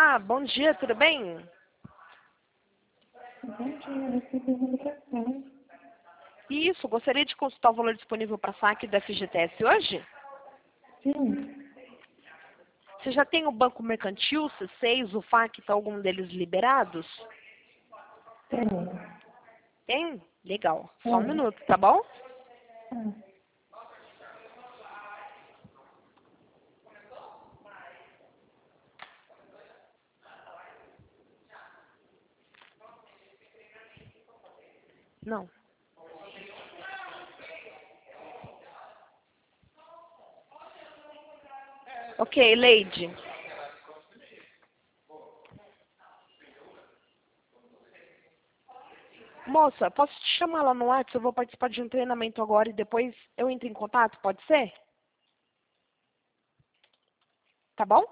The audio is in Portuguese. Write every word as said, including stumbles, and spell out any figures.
Olá, bom dia, tudo bem? Bom dia, recebi uma ligação. Isso, gostaria de consultar o valor disponível para saque do F G T S hoje? Sim, Você já tem o Banco Mercantil, C seis, o F A C, tá algum deles liberados? tenho. Tem? Legal. Só um Tenho. minuto, tá bom? Ah, Não. Ok, Leide. Moça, posso te chamar lá no WhatsApp? Eu vou participar de um treinamento agora e depois eu entro em contato, pode ser? Tá bom?